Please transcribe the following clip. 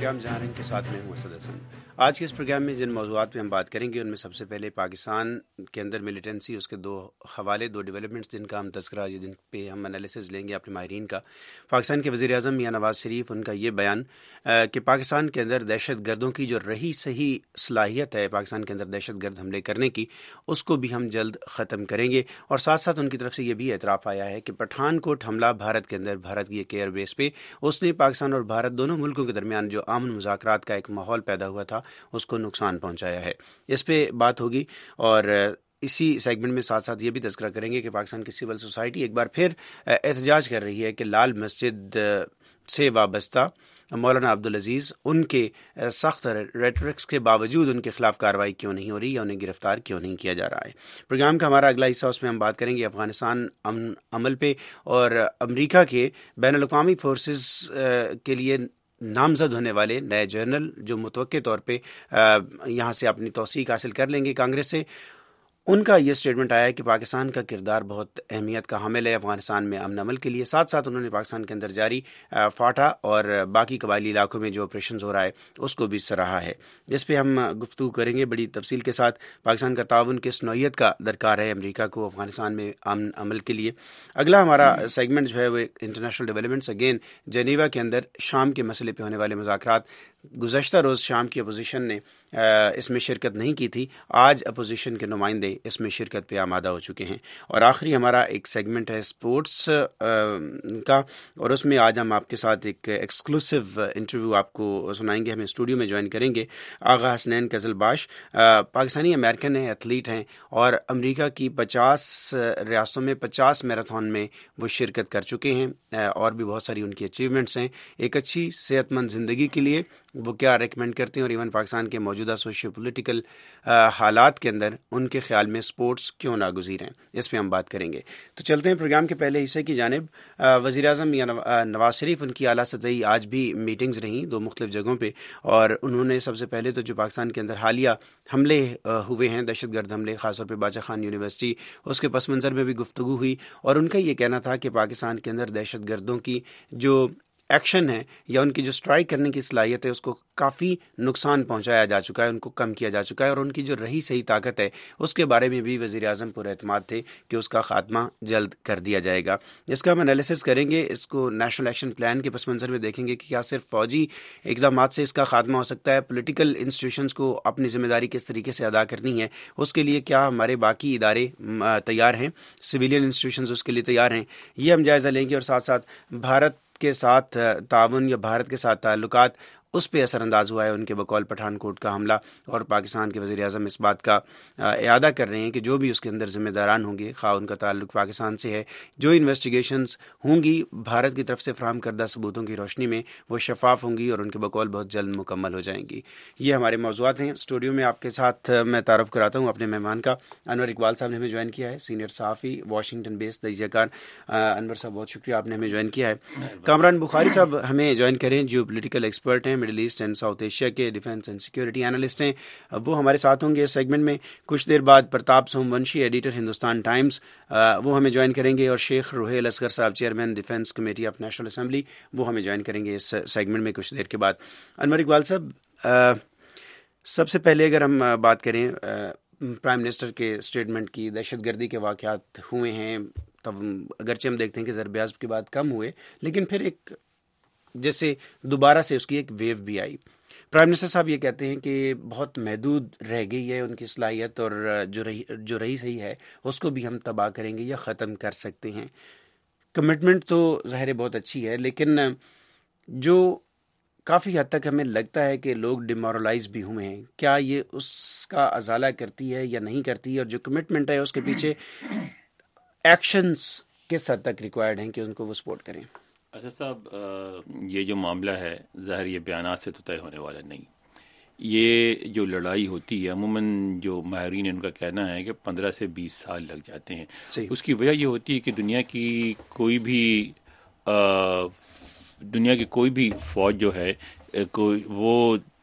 Programme جہاں رنگ کے ساتھ میں ہوں اسد حسن۔ آج کے اس پروگرام میں جن موضوعات پہ ہم بات کریں گے ان میں سب سے پہلے پاکستان کے اندر ملیٹنسی، اس کے دو حوالے، دو ڈیولپمنٹس جن کا ہم تذکرہ، جن پہ ہم انالیسز لیں گے اپنے ماہرین کا۔ پاکستان کے وزیر اعظم میاں نواز شریف، ان کا یہ بیان کہ پاکستان کے اندر دہشت گردوں کی جو رہی صحیح صلاحیت ہے پاکستان کے اندر دہشت گرد حملے کرنے کی، اس کو بھی ہم جلد ختم کریں گے۔ اور ساتھ ساتھ ان کی طرف سے یہ بھی اعتراف آیا ہے کہ پٹھان کوٹ حملہ بھارت کے اندر، بھارت کی ایک ایئر بیس پہ، اس نے پاکستان اور بھارت دونوں ملکوں کے درمیان جو امن مذاکرات کا ایک ماحول پیدا ہوا تھا اس کو نقصان پہنچایا ہے۔ اس پہ بات ہوگی اور اسی سیگمنٹ میں ساتھ ساتھ یہ بھی تذکرہ کریں گے کہ پاکستان کی سول سوسائٹی ایک بار پھر احتجاج کر رہی ہے کہ لال مسجد سے وابستہ مولانا عبدالعزیز، ان کے سخت ریٹرکس کے باوجود ان کے خلاف کارروائی کیوں نہیں ہو رہی یا انہیں گرفتار کیوں نہیں کیا جا رہا ہے۔ پروگرام کا ہمارا اگلا حصہ، اس میں ہم بات کریں گے افغانستان عمل پہ اور امریکہ کے بین الاقوامی فورسز کے لیے نامزد ہونے والے نئے جنرل جو متوقع طور پہ یہاں سے اپنی توثیق حاصل کر لیں گے کانگریس سے۔ ان کا یہ سٹیٹمنٹ آیا ہے کہ پاکستان کا کردار بہت اہمیت کا حامل ہے افغانستان میں امن عمل کے لیے۔ ساتھ ساتھ انہوں نے پاکستان کے اندر جاری فاٹا اور باقی قبائلی علاقوں میں جو آپریشنز ہو رہا ہے اس کو بھی سراہا ہے۔ اس پہ ہم گفتگو کریں گے بڑی تفصیل کے ساتھ۔ پاکستان کا تعاون کس نوعیت کا درکار ہے امریکہ کو افغانستان میں امن عمل کے لیے۔ اگلا ہمارا سیگمنٹ جو ہے وہ انٹرنیشنل ڈیولپمنٹس، اگین جنیوا کے اندر شام کے مسئلے پہ ہونے والے مذاکرات۔ گزشتہ روز شام کی اپوزیشن نے اس میں شرکت نہیں کی تھی، آج اپوزیشن کے نمائندے اس میں شرکت پہ آمادہ ہو چکے ہیں۔ اور آخری ہمارا ایک سیگمنٹ ہے سپورٹس کا، اور اس میں آج ہم آپ کے ساتھ ایک ایکسکلوسیو انٹرویو آپ کو سنائیں گے۔ ہمیں اسٹوڈیو میں جوائن کریں گے آغا حسنین قزلباش، پاکستانی امریکن ہیں، ایتھلیٹ ہیں اور امریکہ کی 50 ریاستوں میں 50 میراتھن میں وہ شرکت کر چکے ہیں، اور بھی بہت ساری ان کی اچیومنٹس ہیں۔ ایک اچھی صحت مند زندگی کے لیے وہ کیا ریکمینڈ کرتے ہیں، اور ایون پاکستان کے موجودہ سوشیو پولیٹیکل حالات کے اندر ان کے خیال میں سپورٹس کیوں ناگزیر ہیں، اس پہ ہم بات کریں گے۔ تو چلتے ہیں پروگرام کے پہلے حصے کی جانب۔ وزیر اعظم میاں نواز شریف، ان کی اعلیٰ سطحی آج بھی میٹنگز رہیں دو مختلف جگہوں پہ، اور انہوں نے سب سے پہلے تو جو پاکستان کے اندر حالیہ حملے ہوئے ہیں، دہشت گرد حملے، خاص طور پہ باچا خان یونیورسٹی، اس کے پس منظر میں بھی گفتگو ہوئی، اور ان کا یہ کہنا تھا کہ پاکستان کے اندر دہشت گردوں کی جو ایکشن ہے یا ان کی جو سٹرائک کرنے کی صلاحیت ہے اس کو کافی نقصان پہنچایا جا چکا ہے، ان کو کم کیا جا چکا ہے، اور ان کی جو رہی صحیح طاقت ہے اس کے بارے میں بھی وزیر اعظم پر اعتماد تھے کہ اس کا خاتمہ جلد کر دیا جائے گا۔ اس کا ہم انالیسس کریں گے، اس کو نیشنل ایکشن پلان کے پس منظر میں دیکھیں گے کہ کیا صرف فوجی اقدامات سے اس کا خاتمہ ہو سکتا ہے، پولیٹیکل انسٹیٹیوشنز کو اپنی ذمہ داری کس طریقے سے ادا کرنی ہے، اس کے لیے کیا ہمارے باقی ادارے تیار ہیں، سویلین انسٹیٹیوشنز اس کے لیے تیار ہیں، یہ ہم جائزہ لیں گے۔ اور ساتھ ساتھ بھارت کے ساتھ تعاون یا بھارت کے ساتھ تعلقات، اس پہ اثر انداز ہوا ہے ان کے بقول پٹھان کوٹ کا حملہ، اور پاکستان کے وزیر اعظم اس بات کا اعادہ کر رہے ہیں کہ جو بھی اس کے اندر ذمہ داران ہوں گے، خواہ ان کا تعلق پاکستان سے ہے، جو انویسٹیگیشنز ہوں گی بھارت کی طرف سے فراہم کردہ ثبوتوں کی روشنی میں وہ شفاف ہوں گی اور ان کے بقول بہت جلد مکمل ہو جائیں گی۔ یہ ہمارے موضوعات ہیں۔ اسٹوڈیو میں آپ کے ساتھ میں تعارف کراتا ہوں اپنے مہمان کا۔ انور اقبال صاحب نے ہمیں جوائن کیا ہے، سینئر صحافی، واشنگٹن بیس تجزیہ کار۔ انور صاحب بہت شکریہ، آپ نے ہمیں جوائن کیا ہے۔ کامران بخاری صاحب ہمیں جوائن کریں، جیو پولیٹیکل ایکسپرٹ ہیں، middle east and south Asia کے ڈیفنس اینڈ سیکورٹی انالسٹ ہیں، وہ ہمارے ساتھ ہوں گے اس سیگمنٹ میں۔ کچھ دیر بعد پرتاپ سومونشی، ایڈیٹر ہندوستان ٹائمز، وہ ہمیں جوائن کریں گے، اور شیخ روہیل اصغر صاحب، chairman defence committee of national assembly, وہ ہمیں جوائن کریں گے اس سیگمنٹ میں کچھ دیر کے بعد۔ انور اقبال صاحب، سب سے پہلے اگر ہم بات کریں پرائم منسٹر کے اسٹیٹمنٹ کی، دہشت گردی کے واقعات ہوئے ہیں، تب اگرچہ ہم دیکھتے ہیں کہ ضرب اعظم کے بعد کم ہوئے، لیکن پھر ایک جیسے دوبارہ سے اس کی ایک ویو بھی آئی۔ پرائم منسٹر صاحب یہ کہتے ہیں کہ بہت محدود رہ گئی ہے ان کی صلاحیت، اور جو رہی صحیح ہے اس کو بھی ہم تباہ کریں گے یا ختم کر سکتے ہیں۔ کمٹمنٹ تو ظاہر بہت اچھی ہے، لیکن جو کافی حد تک ہمیں لگتا ہے کہ لوگ ڈیمورلائز بھی ہوئے ہیں، کیا یہ اس کا ازالہ کرتی ہے یا نہیں کرتی ہے، اور جو کمٹمنٹ ہے اس کے پیچھے ایکشنز کس حد تک ریکوائرڈ ہیں کہ ان کو وہ سپورٹ کریں؟ اچھا صاحب، یہ جو معاملہ ہے ظاہر یہ بیانات سے تو طے ہونے والا نہیں۔ یہ جو لڑائی ہوتی ہے عموماً جو ماہرین ان کا کہنا ہے کہ 15 سے 20 سال لگ جاتے ہیں۔ اس کی وجہ یہ ہوتی ہے کہ دنیا کی کوئی بھی فوج جو ہے وہ